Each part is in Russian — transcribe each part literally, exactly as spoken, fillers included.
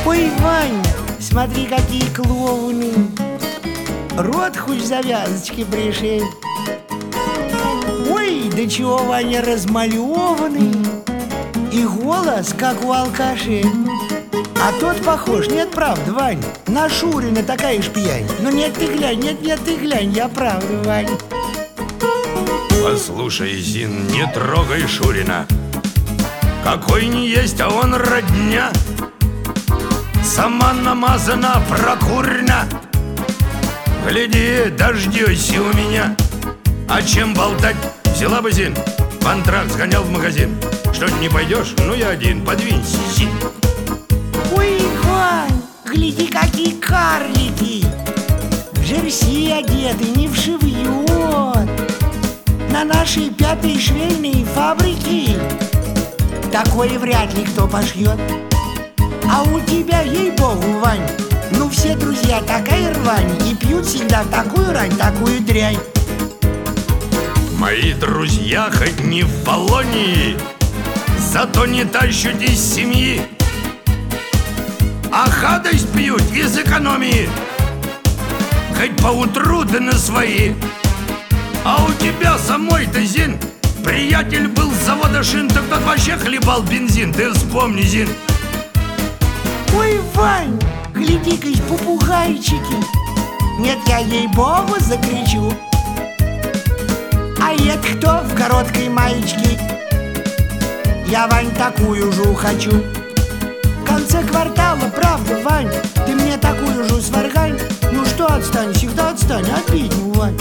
Ой, Вань, смотри, какие клоуны. Рот хоть завязочки пришей. Ой, да чего Ваня размалеванный. И голос, как у алкашей. А тот похож, нет, правда, Вань, на Шурина такая ж пьянь. Ну нет, ты глянь, нет, нет, ты глянь, я правда, Вань. Послушай, Зин, не трогай Шурина. Какой не есть, а он родня. Сама намазана прокурня. Гляди, дождёйся у меня. А чем болтать? Взяла бы, Зин, в антракт сгонял в магазин. Что, не пойдешь? Ну я один, подвинься, Зин. Ой, Вань, гляди, какие карлики. В жерси одеты, не вшивьет. На нашей пятой швейной фабрике такое вряд ли кто пошьет. А у тебя, ей-богу, Вань, ну все друзья такая рвань. И пьют всегда такую рань, такую дрянь. Мои друзья хоть не в Полонии, зато не тащут из семьи, а хадость пьют из экономии, хоть поутру да на свои. А у тебя самой-то, Зин, приятель был с завода шин, так тот вообще хлебал бензин. Ты вспомни, Зин. Ой, Вань, гляди-ка, попугайчики. Нет, я ей-богу закричу. А это кто в короткой маечке? Я, Вань, такую же хочу. В конце квартала, правда, Вань, ты мне такую же сваргань. Ну что, отстань, всегда отстань, отбить, ну, Вань.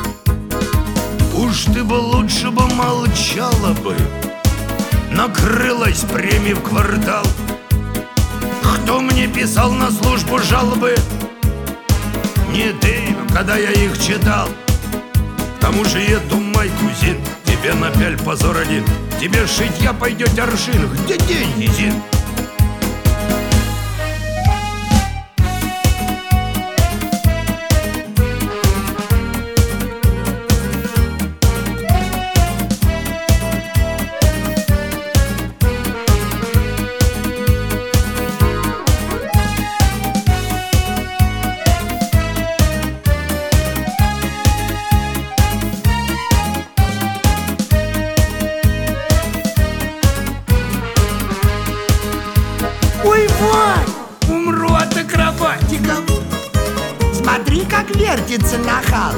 Уж ты бы лучше бы молчала бы. Накрылась премией в квартал. Кто мне писал на службу жалобы? Не ты, когда я их читал. К тому же эту майку, Зин, тебе напяль позор один. Тебе шитья пойдет аршин. Где деньги, Зин? Ой, Вань, Умру от акробатиков. смотри, как вертится нахал.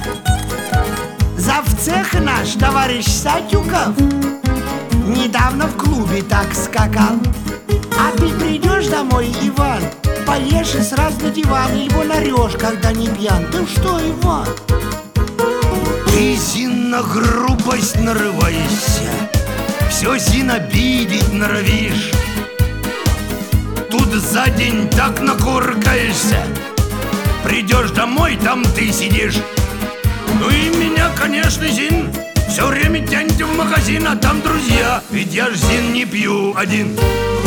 Завцех наш, товарищ Сатюков, недавно в клубе так скакал. А ты придешь домой, Иван, поешь и сразу на диван, его нарешь, когда не пьян. Ты что, Иван? Ты, Зин, на грубость нарываешься. Все, Зин, обидеть норовишь. Тут за день так накуркаешься. Придешь домой, там ты сидишь. Ну и меня, конечно, Зин, все время тянете в магазин, а там друзья. Ведь я ж, Зин, не пью один.